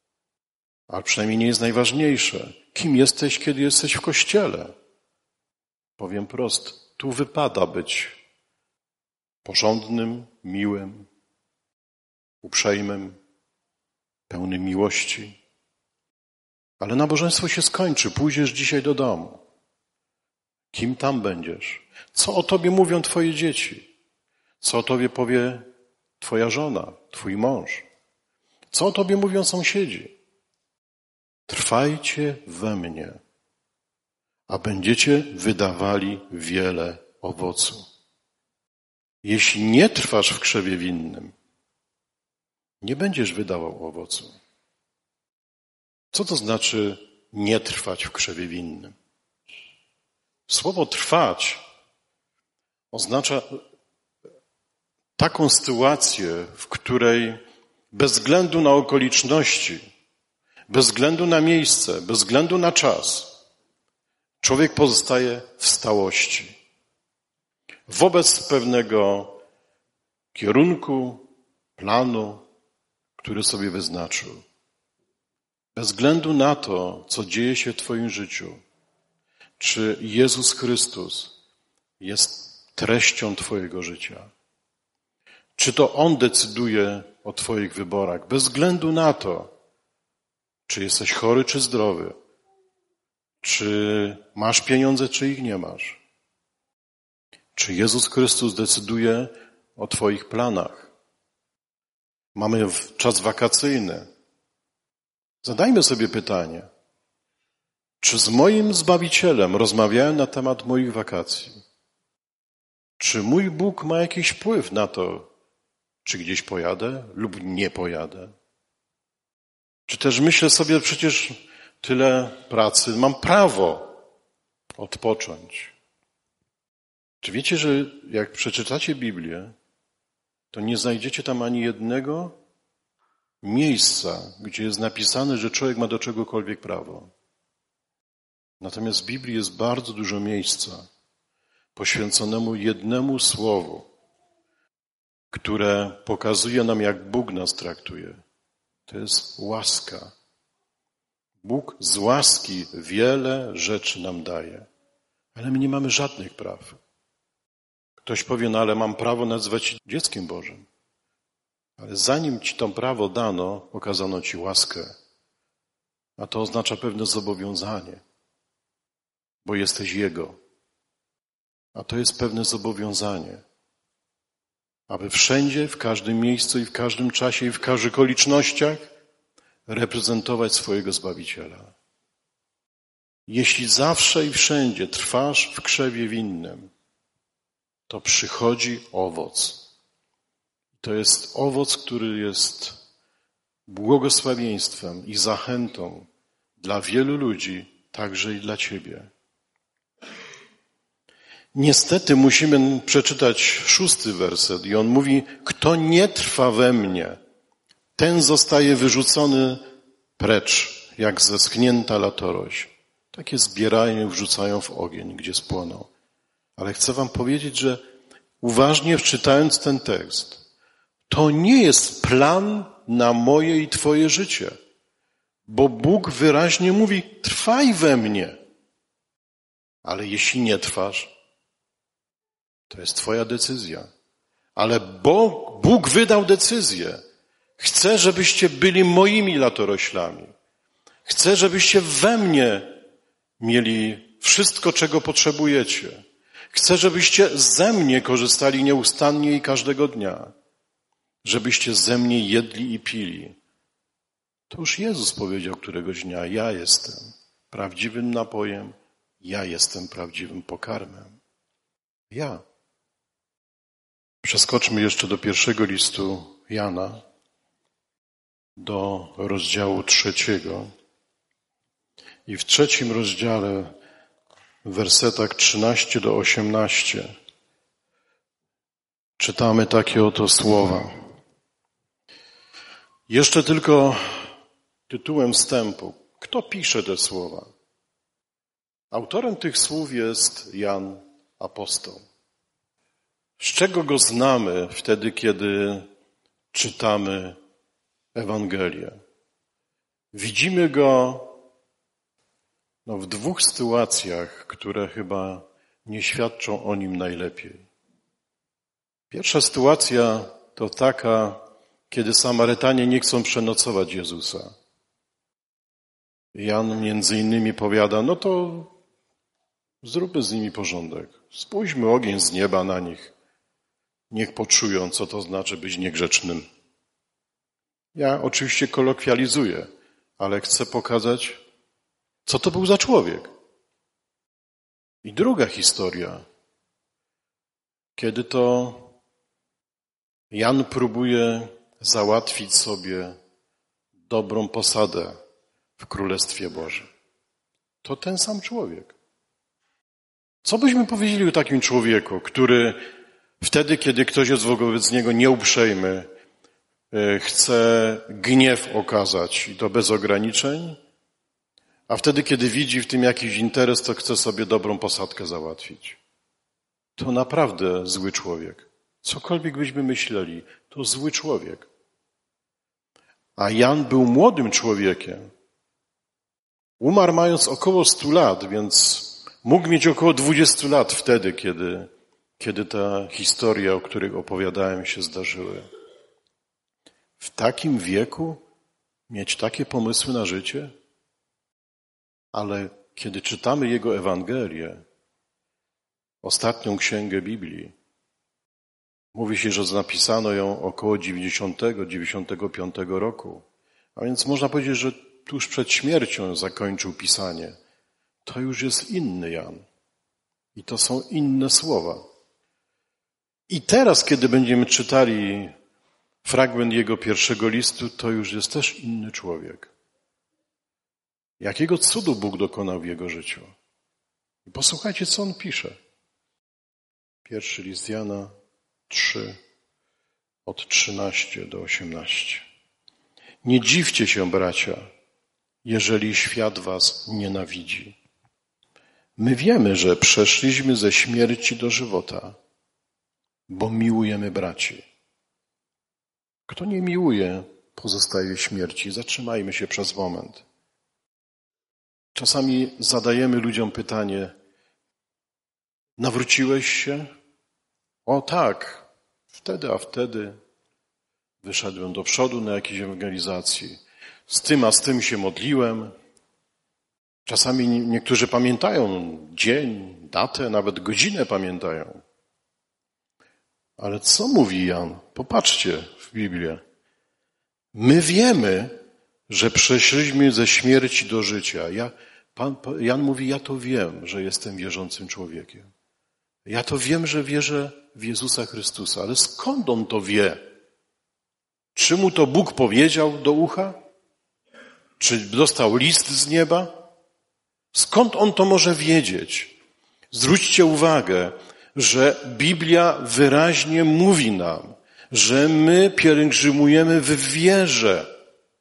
a przynajmniej nie jest najważniejsze, kim jesteś, kiedy jesteś w kościele. Powiem prosto, tu wypada być porządnym, miłym, uprzejmym, pełnym miłości. Ale nabożeństwo się skończy, pójdziesz dzisiaj do domu. Kim tam będziesz? Co o tobie mówią twoje dzieci? Co o tobie powie twoja żona, twój mąż? Co o tobie mówią sąsiedzi? Trwajcie we mnie, a będziecie wydawali wiele owocu. Jeśli nie trwasz w krzewie winnym, nie będziesz wydawał owocu. Co to znaczy nie trwać w krzewie winnym? Słowo trwać oznacza taką sytuację, w której bez względu na okoliczności, bez względu na miejsce, bez względu na czas, człowiek pozostaje w stałości. Wobec pewnego kierunku, planu, który sobie wyznaczył. Bez względu na to, co dzieje się w twoim życiu, czy Jezus Chrystus jest treścią twojego życia, czy to On decyduje o twoich wyborach, bez względu na to, czy jesteś chory, czy zdrowy, czy masz pieniądze, czy ich nie masz. Czy Jezus Chrystus decyduje o twoich planach? Mamy czas wakacyjny. Zadajmy sobie pytanie, czy z moim Zbawicielem rozmawiałem na temat moich wakacji? Czy mój Bóg ma jakiś wpływ na to, czy gdzieś pojadę lub nie pojadę? Czy też myślę sobie, przecież tyle pracy, mam prawo odpocząć. Czy wiecie, że jak przeczytacie Biblię, to nie znajdziecie tam ani jednego miejsca, gdzie jest napisane, że człowiek ma do czegokolwiek prawo. Natomiast w Biblii jest bardzo dużo miejsca poświęconemu jednemu słowu, które pokazuje nam, jak Bóg nas traktuje. To jest łaska. Bóg z łaski wiele rzeczy nam daje, ale my nie mamy żadnych praw. Ktoś powie, no ale mam prawo nazywać się dzieckiem Bożym. Ale zanim ci to prawo dano, okazano ci łaskę. A to oznacza pewne zobowiązanie, bo jesteś Jego. A to jest pewne zobowiązanie, aby wszędzie, w każdym miejscu i w każdym czasie i w każdych okolicznościach reprezentować swojego Zbawiciela. Jeśli zawsze i wszędzie trwasz w krzewie winnym, to przychodzi owoc. To jest owoc, który jest błogosławieństwem i zachętą dla wielu ludzi, także i dla ciebie. Niestety musimy przeczytać szósty werset i on mówi, kto nie trwa we mnie, ten zostaje wyrzucony precz, jak zeschnięta latorość. Takie zbierają i wrzucają w ogień, gdzie spłoną. Ale chcę wam powiedzieć, że uważnie czytając ten tekst, to nie jest plan na moje i twoje życie, bo Bóg wyraźnie mówi, trwaj we mnie. Ale jeśli nie trwasz, to jest twoja decyzja. Ale Bóg, Bóg wydał decyzję. Chcę, żebyście byli moimi latoroślami. Chcę, żebyście we mnie mieli wszystko, czego potrzebujecie. Chcę, żebyście ze mnie korzystali nieustannie i każdego dnia. Żebyście ze mnie jedli i pili. To już Jezus powiedział któregoś dnia, ja jestem prawdziwym napojem, ja jestem prawdziwym pokarmem. Ja. Przeskoczmy jeszcze do pierwszego listu Jana, do rozdziału trzeciego. I w trzecim rozdziale, w wersetach trzynaście do osiemnastu, czytamy takie oto słowa. Jeszcze tylko tytułem wstępu. Kto pisze te słowa? Autorem tych słów jest Jan apostoł. Z czego go znamy wtedy, kiedy czytamy Ewangelię? Widzimy go no, w dwóch sytuacjach, które chyba nie świadczą o nim najlepiej. Pierwsza sytuacja to taka, kiedy Samarytanie nie chcą przenocować Jezusa. Jan między innymi powiada, no to zróbmy z nimi porządek. Spójrzmy ogień z nieba na nich. Niech poczują, co to znaczy być niegrzecznym. Ja oczywiście kolokwializuję, ale chcę pokazać, co to był za człowiek. I druga historia, kiedy to Jan próbuje załatwić sobie dobrą posadę w Królestwie Bożym. To ten sam człowiek. Co byśmy powiedzieli o takim człowieku, który wtedy, kiedy ktoś jest wobec niego nieuprzejmy, chce gniew okazać i to bez ograniczeń, a wtedy, kiedy widzi w tym jakiś interes, to chce sobie dobrą posadkę załatwić. To naprawdę zły człowiek. Cokolwiek byśmy myśleli, to zły człowiek. A Jan był młodym człowiekiem. Umarł mając około stu lat, więc mógł mieć około dwudziestu lat wtedy, kiedy, kiedy ta historia, o której opowiadałem, się zdarzyły. W takim wieku mieć takie pomysły na życie? Ale kiedy czytamy jego Ewangelię, ostatnią księgę Biblii, Mówi się, że napisano ją około dziewięćdziesiątego, dziewięćdziesiątego piątego roku. A więc można powiedzieć, że tuż przed śmiercią zakończył pisanie. To już jest inny Jan. I to są inne słowa. I teraz, kiedy będziemy czytali fragment jego pierwszego listu, to już jest też inny człowiek. Jakiego cudu Bóg dokonał w jego życiu. I posłuchajcie, co on pisze. Pierwszy list Jana trzy, od trzynastu do osiemnastu. Nie dziwcie się, bracia, jeżeli świat was nienawidzi. My wiemy, że przeszliśmy ze śmierci do żywota, bo miłujemy braci. Kto nie miłuje, pozostaje w śmierci. Zatrzymajmy się przez moment. Czasami zadajemy ludziom pytanie, nawróciłeś się? O tak, wtedy, a wtedy wyszedłem do przodu na jakiejś ewangelizacji. Z tym, a z tym się modliłem. Czasami niektórzy pamiętają dzień, datę, nawet godzinę pamiętają. Ale co mówi Jan? Popatrzcie w Biblię. My wiemy, że przeszliśmy ze śmierci do życia. Ja, Pan, Jan mówi, ja to wiem, że jestem wierzącym człowiekiem. Ja to wiem, że wierzę w Jezusa Chrystusa. Ale skąd on to wie? Czy mu to Bóg powiedział do ucha? Czy dostał list z nieba? Skąd on to może wiedzieć? Zwróćcie uwagę, że Biblia wyraźnie mówi nam, że my pielgrzymujemy w wierze.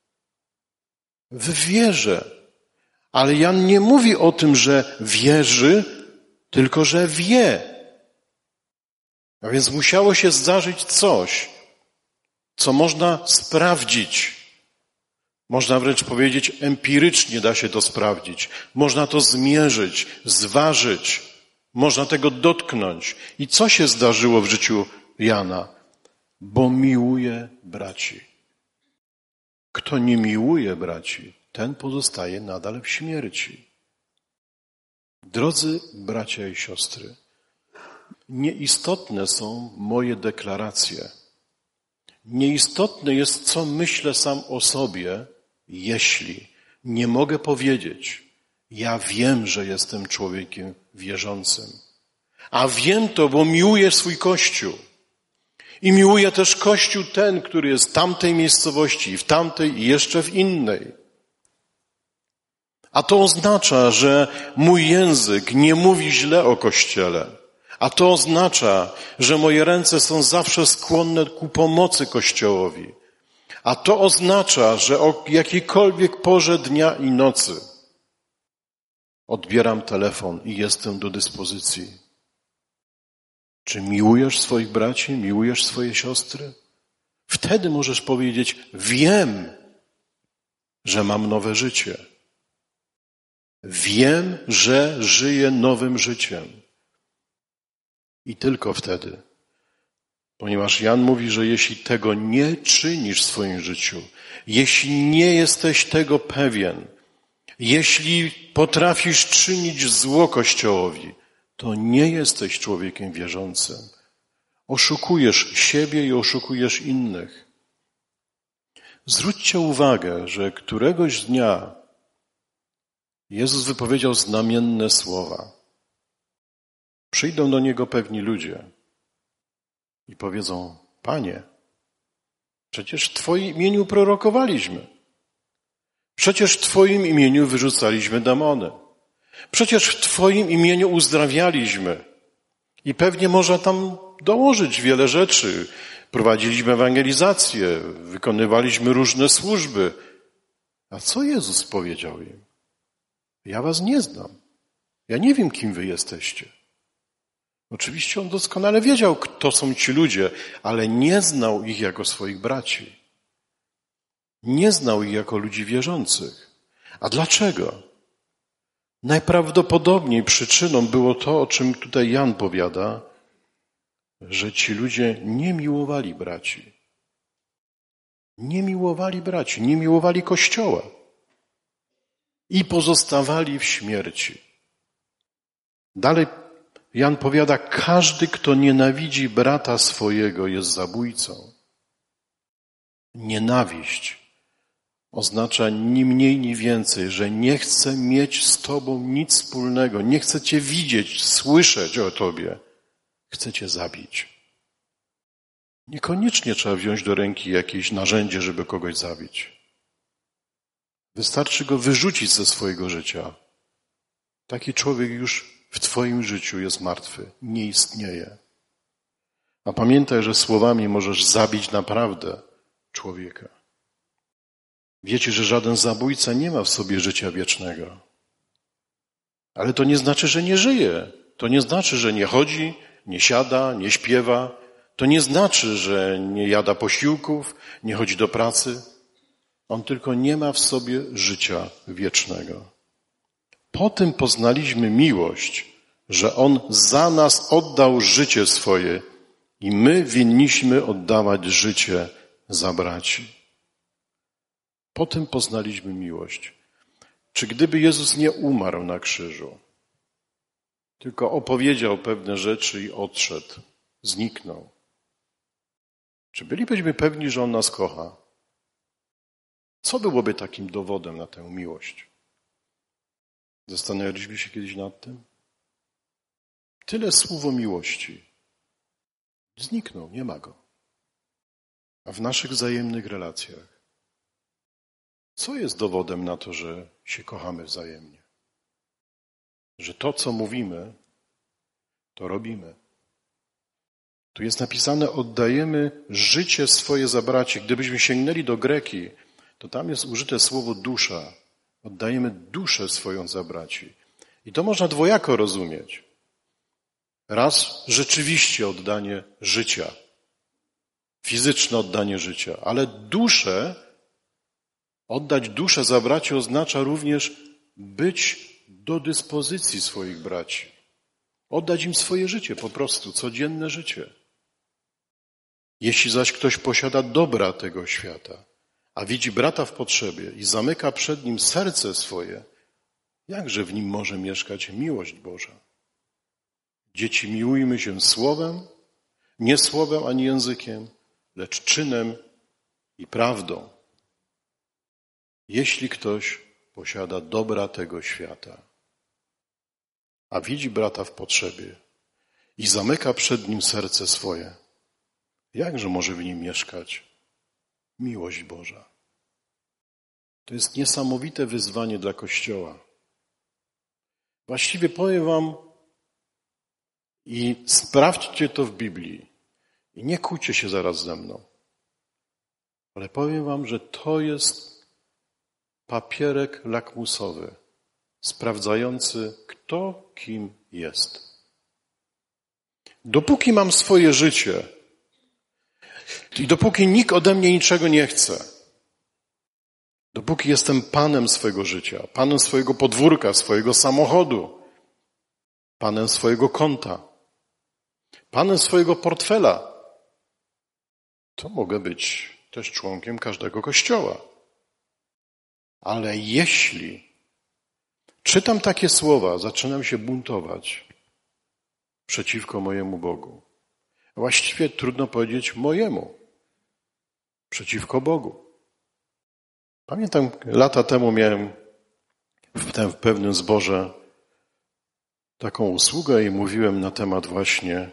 W wierze. Ale Jan nie mówi o tym, że wierzy, tylko że wie. A więc musiało się zdarzyć coś, co można sprawdzić. Można wręcz powiedzieć, empirycznie da się to sprawdzić. Można to zmierzyć, zważyć. Można tego dotknąć. I co się zdarzyło w życiu Jana? Bo miłuje braci. Kto nie miłuje braci, ten pozostaje nadal w śmierci. Drodzy bracia i siostry, nieistotne są moje deklaracje. Nieistotne jest, co myślę sam o sobie, jeśli nie mogę powiedzieć, ja wiem, że jestem człowiekiem wierzącym. A wiem to, bo miłuję swój Kościół. I miłuję też Kościół ten, który jest w tamtej miejscowości, w tamtej i jeszcze w innej. A to oznacza, że mój język nie mówi źle o Kościele. A to oznacza, że moje ręce są zawsze skłonne ku pomocy Kościołowi. A to oznacza, że o jakiejkolwiek porze dnia i nocy odbieram telefon i jestem do dyspozycji. Czy miłujesz swoich braci, miłujesz swoje siostry? Wtedy możesz powiedzieć, wiem, że mam nowe życie. Wiem, że żyję nowym życiem. I tylko wtedy. Ponieważ Jan mówi, że jeśli tego nie czynisz w swoim życiu, jeśli nie jesteś tego pewien, jeśli potrafisz czynić zło Kościołowi, to nie jesteś człowiekiem wierzącym. Oszukujesz siebie i oszukujesz innych. Zwróćcie uwagę, że któregoś dnia Jezus wypowiedział znamienne słowa. Przyjdą do Niego pewni ludzie i powiedzą, Panie, przecież w Twoim imieniu prorokowaliśmy. Przecież w Twoim imieniu wyrzucaliśmy demony. Przecież w Twoim imieniu uzdrawialiśmy. I pewnie można tam dołożyć wiele rzeczy. Prowadziliśmy ewangelizację, wykonywaliśmy różne służby. A co Jezus powiedział im? Ja was nie znam. Ja nie wiem, kim wy jesteście. Oczywiście on doskonale wiedział, kto są ci ludzie, ale nie znał ich jako swoich braci. Nie znał ich jako ludzi wierzących. A dlaczego? Najprawdopodobniej przyczyną było to, o czym tutaj Jan powiada, że ci ludzie nie miłowali braci. Nie miłowali braci, nie miłowali Kościoła. I pozostawali w śmierci. Dalej Jan powiada, każdy, kto nienawidzi brata swojego, jest zabójcą. Nienawiść oznacza ni mniej, ni więcej, że nie chcę mieć z tobą nic wspólnego, nie chcę cię widzieć, słyszeć o tobie. Chcę cię zabić. Niekoniecznie trzeba wziąć do ręki jakieś narzędzie, żeby kogoś zabić. Wystarczy go wyrzucić ze swojego życia. Taki człowiek już w twoim życiu jest martwy, nie istnieje. A pamiętaj, że słowami możesz zabić naprawdę człowieka. Wiecie, że żaden zabójca nie ma w sobie życia wiecznego. Ale to nie znaczy, że nie żyje. To nie znaczy, że nie chodzi, nie siada, nie śpiewa. To nie znaczy, że nie jada posiłków, nie chodzi do pracy. On tylko nie ma w sobie życia wiecznego. Po tym poznaliśmy miłość, że On za nas oddał życie swoje i my winniśmy oddawać życie za braci. Po tym poznaliśmy miłość. Czy gdyby Jezus nie umarł na krzyżu, tylko opowiedział pewne rzeczy i odszedł, zniknął, czy bylibyśmy pewni, że On nas kocha? Co byłoby takim dowodem na tę miłość? Zastanawialiśmy się kiedyś nad tym? Tyle słów o miłości. Zniknął, nie ma go. A w naszych wzajemnych relacjach, co jest dowodem na to, że się kochamy wzajemnie? Że to, co mówimy, to robimy. Tu jest napisane, oddajemy życie swoje za braci. Gdybyśmy sięgnęli do Greki, to tam jest użyte słowo dusza. Oddajemy duszę swoją za braci. I to można dwojako rozumieć. Raz rzeczywiście oddanie życia, fizyczne oddanie życia, ale duszę, oddać duszę za braci oznacza również być do dyspozycji swoich braci. Oddać im swoje życie, po prostu, codzienne życie. Jeśli zaś ktoś posiada dobra tego świata, a widzi brata w potrzebie i zamyka przed nim serce swoje, jakże w nim może mieszkać miłość Boża? Dzieci, miłujmy się słowem, nie słowem ani językiem, lecz czynem i prawdą. Jeśli ktoś posiada dobra tego świata, a widzi brata w potrzebie i zamyka przed nim serce swoje, jakże może w nim mieszkać miłość Boża? To jest niesamowite wyzwanie dla Kościoła. Właściwie powiem wam i sprawdźcie to w Biblii i nie kłóćcie się zaraz ze mną, ale powiem wam, że to jest papierek lakmusowy sprawdzający, kto kim jest. Dopóki mam swoje życie i dopóki nikt ode mnie niczego nie chce, dopóki jestem panem swojego życia, panem swojego podwórka, swojego samochodu, panem swojego konta, panem swojego portfela, to mogę być też członkiem każdego kościoła. Ale jeśli czytam takie słowa, zaczynam się buntować przeciwko mojemu Bogu. Właściwie trudno powiedzieć mojemu, przeciwko Bogu. Pamiętam, lata temu miałem w pewnym zborze taką usługę i mówiłem na temat właśnie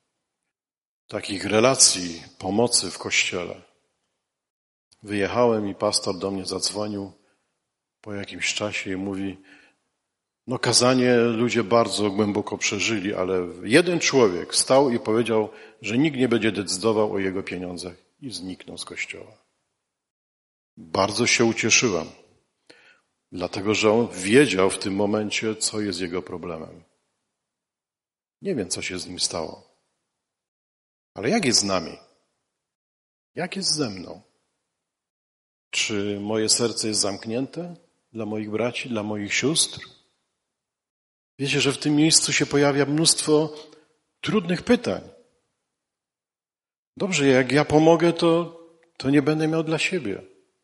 takich relacji, pomocy w Kościele. Wyjechałem i pastor do mnie zadzwonił po jakimś czasie i mówi, no kazanie ludzie bardzo głęboko przeżyli, ale jeden człowiek stał i powiedział, że nikt nie będzie decydował o jego pieniądzach i zniknął z Kościoła. Bardzo się ucieszyłem, dlatego że on wiedział w tym momencie, co jest jego problemem. Nie wiem, co się z nim stało. Ale jak jest z nami? Jak jest ze mną? Czy moje serce jest zamknięte dla moich braci, dla moich sióstr? Wiecie, że w tym miejscu się pojawia mnóstwo trudnych pytań. Dobrze, jak ja pomogę, to, to nie będę miał dla siebie.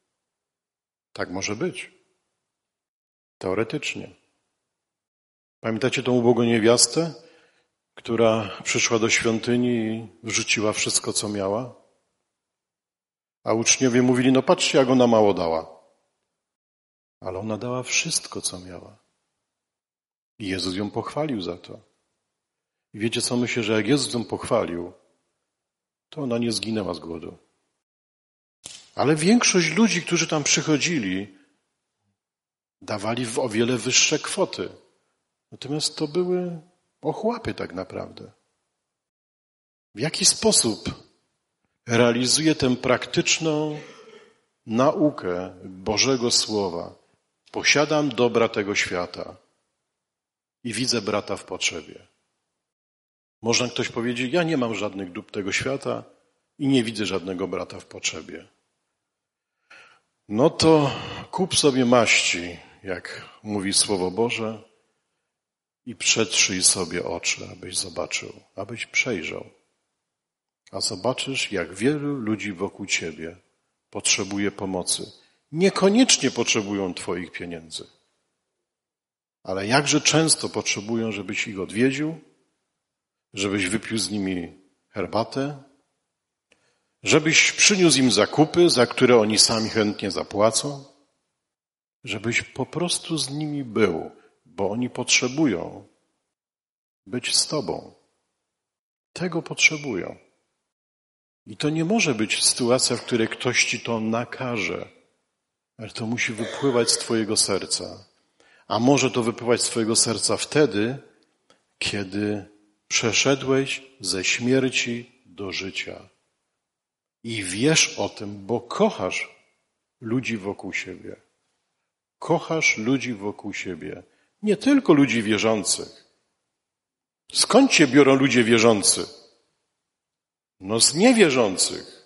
Tak może być. Teoretycznie. Pamiętacie tą ubogą niewiastę, która przyszła do świątyni i wrzuciła wszystko, co miała. A uczniowie mówili, no patrzcie, jak ona mało dała. Ale ona dała wszystko, co miała. I Jezus ją pochwalił za to. I wiecie co, myślę, że jak Jezus ją pochwalił, to ona nie zginęła z głodu. Ale większość ludzi, którzy tam przychodzili, dawali w o wiele wyższe kwoty. Natomiast to były ochłapy tak naprawdę. W jaki sposób realizuje tę praktyczną naukę Bożego Słowa? Posiadam dobra tego świata i widzę brata w potrzebie. Można ktoś powiedzieć, ja nie mam żadnych dóbr tego świata i nie widzę żadnego brata w potrzebie. No to kup sobie maści, jak mówi Słowo Boże, i przetrzyj sobie oczy, abyś zobaczył, abyś przejrzał. A zobaczysz, jak wielu ludzi wokół ciebie potrzebuje pomocy. Niekoniecznie potrzebują twoich pieniędzy, ale jakże często potrzebują, żebyś ich odwiedził, żebyś wypił z nimi herbatę, żebyś przyniósł im zakupy, za które oni sami chętnie zapłacą, żebyś po prostu z nimi był, bo oni potrzebują być z tobą. Tego potrzebują. I to nie może być sytuacja, w której ktoś ci to nakaże, ale to musi wypływać z twojego serca. A może to wypływać z twojego serca wtedy, kiedy przeszedłeś ze śmierci do życia. I wiesz o tym, bo kochasz ludzi wokół siebie. Kochasz ludzi wokół siebie. Nie tylko ludzi wierzących. Skąd cię biorą ludzie wierzący? No z niewierzących.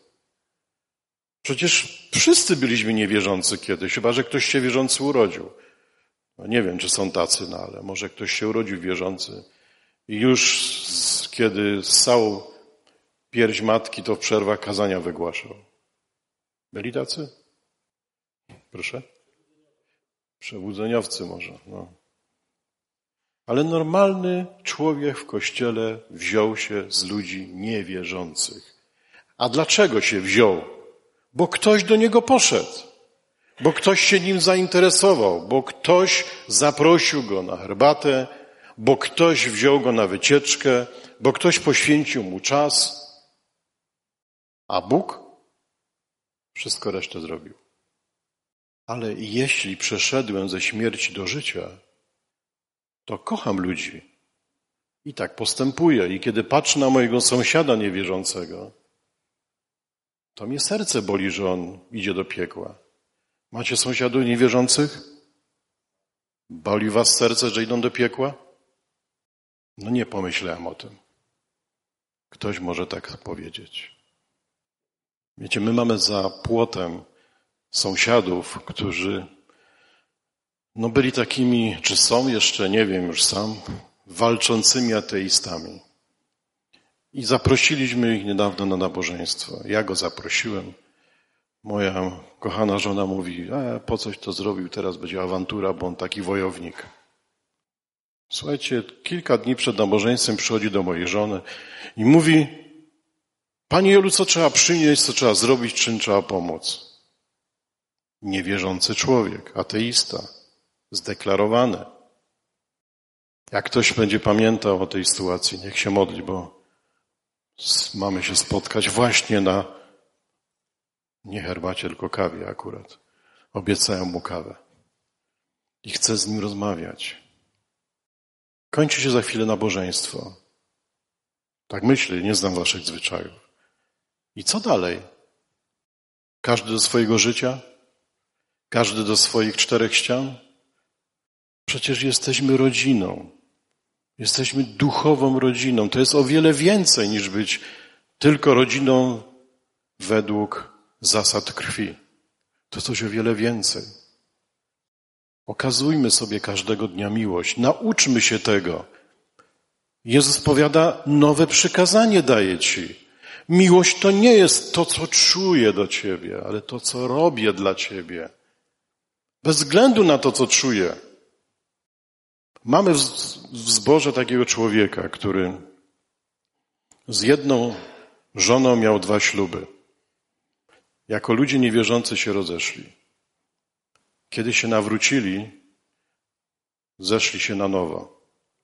Przecież wszyscy byliśmy niewierzący kiedyś, chyba że ktoś się wierzący urodził. No nie wiem, czy są tacy, no ale może ktoś się urodził wierzący i już z, kiedy ssał pierś matki, to w przerwach kazania wygłaszał. Byli tacy? Proszę? Przebudzeniowcy może, no. Ale normalny człowiek w Kościele wziął się z ludzi niewierzących. A dlaczego się wziął? Bo ktoś do niego poszedł. Bo ktoś się nim zainteresował. Bo ktoś zaprosił go na herbatę. Bo ktoś wziął go na wycieczkę. Bo ktoś poświęcił mu czas. A Bóg wszystko resztę zrobił. Ale jeśli przeszedłem ze śmierci do życia, to kocham ludzi. I tak postępuję. I kiedy patrzę na mojego sąsiada niewierzącego, to mnie serce boli, że on idzie do piekła. Macie sąsiadów niewierzących? Boli was serce, że idą do piekła? No nie pomyślałem o tym. Ktoś może tak powiedzieć. Wiecie, my mamy za płotem sąsiadów, którzy no byli takimi, czy są jeszcze, nie wiem już sam, walczącymi ateistami. I zaprosiliśmy ich niedawno na nabożeństwo. Ja go zaprosiłem. Moja kochana żona mówi, a po coś to zrobił, teraz będzie awantura, bo on taki wojownik. Słuchajcie, kilka dni przed nabożeństwem przychodzi do mojej żony i mówi, Pani Jolu, co trzeba przynieść, co trzeba zrobić, czym trzeba pomóc? Niewierzący człowiek, ateista, zdeklarowane. Jak ktoś będzie pamiętał o tej sytuacji, niech się modli, bo mamy się spotkać właśnie na, nie herbacie, tylko kawie akurat. Obiecałem mu kawę. I chcę z nim rozmawiać. Kończy się za chwilę nabożeństwo. Tak myślę, nie znam waszych zwyczajów. I co dalej? Każdy do swojego życia? Każdy do swoich czterech ścian? Przecież jesteśmy rodziną. Jesteśmy duchową rodziną. To jest o wiele więcej niż być tylko rodziną według zasad krwi. To coś o wiele więcej. Okazujmy sobie każdego dnia miłość. Nauczmy się tego. Jezus powiada, nowe przykazanie daję ci. Miłość to nie jest to, co czuję do ciebie, ale to, co robię dla ciebie. Bez względu na to, co czuję. Mamy w zborze takiego człowieka, który z jedną żoną miał dwa śluby. Jako ludzie niewierzący się rozeszli. Kiedy się nawrócili, zeszli się na nowo.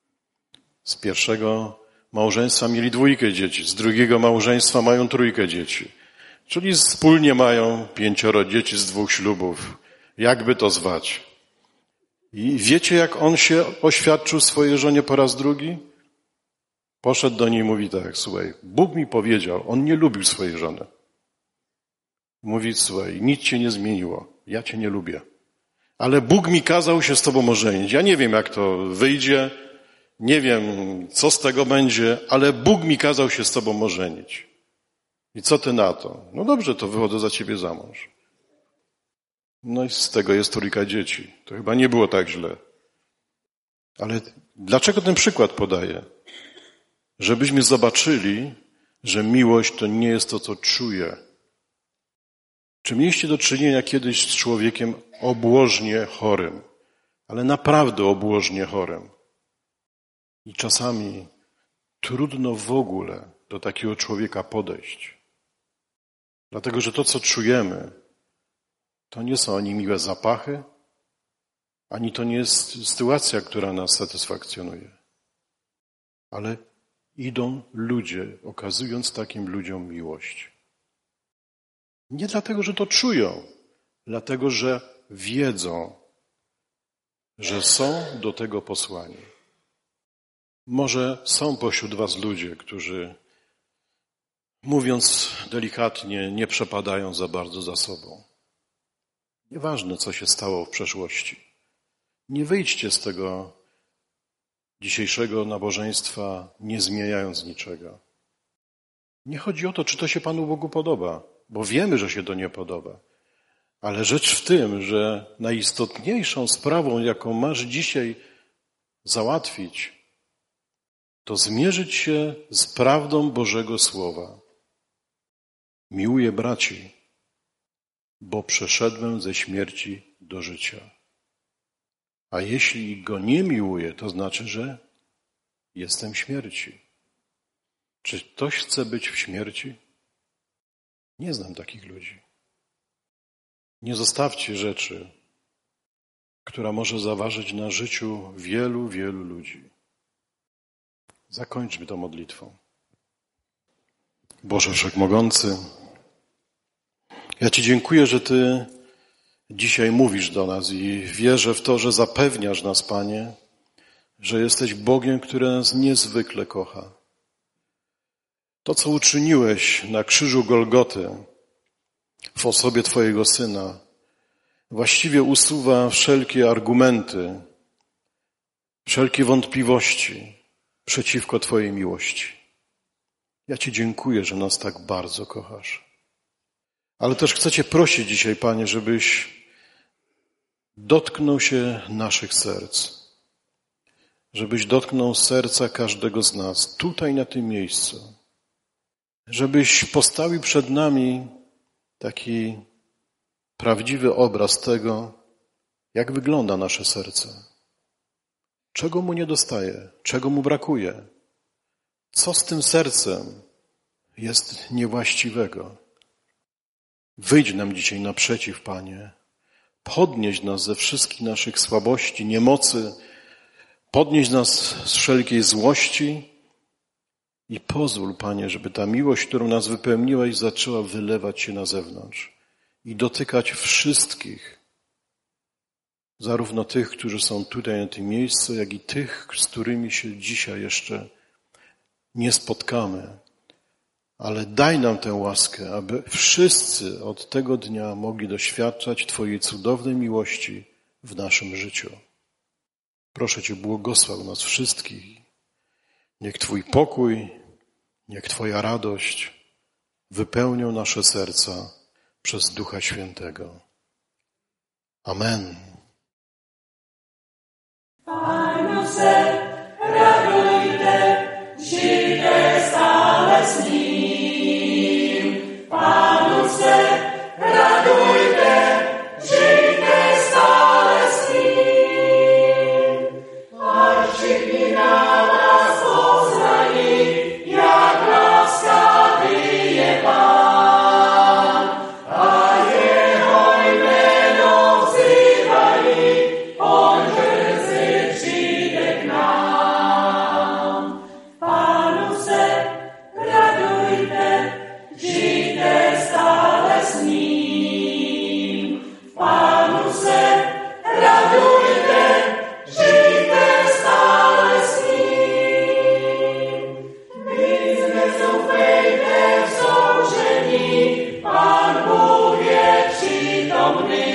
Z pierwszego małżeństwa mieli dwójkę dzieci, z drugiego małżeństwa mają trójkę dzieci. Czyli wspólnie mają pięcioro dzieci z dwóch ślubów. Jakby to zwać? I wiecie, jak on się oświadczył swojej żonie po raz drugi? Poszedł do niej i mówi tak, słuchaj, Bóg mi powiedział, on nie lubił swojej żony. Mówi, słuchaj, nic cię nie zmieniło, ja cię nie lubię. Ale Bóg mi kazał się z tobą ożenić. Ja nie wiem, jak to wyjdzie, nie wiem, co z tego będzie, ale Bóg mi kazał się z tobą ożenić. I co ty na to? No dobrze, to wychodzę za ciebie za mąż. No i z tego jest trójka dzieci. To chyba nie było tak źle. Ale dlaczego ten przykład podaję? Żebyśmy zobaczyli, że miłość to nie jest to, co czuję. Czy mieliście do czynienia kiedyś z człowiekiem obłożnie chorym, ale naprawdę obłożnie chorym? I czasami trudno w ogóle do takiego człowieka podejść. Dlatego, że to, co czujemy, to nie są ani miłe zapachy, ani to nie jest sytuacja, która nas satysfakcjonuje. Ale idą ludzie, okazując takim ludziom miłość. Nie dlatego, że to czują, dlatego, że wiedzą, że są do tego posłani. Może są pośród was ludzie, którzy, mówiąc delikatnie, nie przepadają za bardzo za sobą. Nieważne, co się stało w przeszłości. Nie wyjdźcie z tego dzisiejszego nabożeństwa, nie zmieniając niczego. Nie chodzi o to, czy to się Panu Bogu podoba, bo wiemy, że się to nie podoba. Ale rzecz w tym, że najistotniejszą sprawą, jaką masz dzisiaj załatwić, to zmierzyć się z prawdą Bożego Słowa. Miłuję braci, bo przeszedłem ze śmierci do życia. A jeśli go nie miłuję, to znaczy, że jestem w śmierci. Czy ktoś chce być w śmierci? Nie znam takich ludzi. Nie zostawcie rzeczy, która może zaważyć na życiu wielu, wielu ludzi. Zakończmy to modlitwą. Boże Wszechmogący, ja Ci dziękuję, że Ty dzisiaj mówisz do nas i wierzę w to, że zapewniasz nas, Panie, że jesteś Bogiem, który nas niezwykle kocha. To, co uczyniłeś na krzyżu Golgoty w osobie Twojego Syna, właściwie usuwa wszelkie argumenty, wszelkie wątpliwości przeciwko Twojej miłości. Ja Ci dziękuję, że nas tak bardzo kochasz. Ale też chcę Cię prosić dzisiaj, Panie, żebyś dotknął się naszych serc. Żebyś dotknął serca każdego z nas, tutaj na tym miejscu. Żebyś postawił przed nami taki prawdziwy obraz tego, jak wygląda nasze serce. Czego mu nie dostaje, czego mu brakuje. Co z tym sercem jest niewłaściwego. Wyjdź nam dzisiaj naprzeciw, Panie. Podnieś nas ze wszystkich naszych słabości, niemocy. Podnieś nas z wszelkiej złości i pozwól, Panie, żeby ta miłość, którą nas wypełniłaś, zaczęła wylewać się na zewnątrz i dotykać wszystkich, zarówno tych, którzy są tutaj na tym miejscu, jak i tych, z którymi się dzisiaj jeszcze nie spotkamy. Ale daj nam tę łaskę, aby wszyscy od tego dnia mogli doświadczać Twojej cudownej miłości w naszym życiu. Proszę Cię, błogosław nas wszystkich. Niech Twój pokój, niech Twoja radość wypełnią nasze serca przez Ducha Świętego. Amen. Panu se radujte, żyjcie stale z Nim. Panu se radujte, żyjcie stale z Nim. Patrzcie na nas poznali, jak ogromny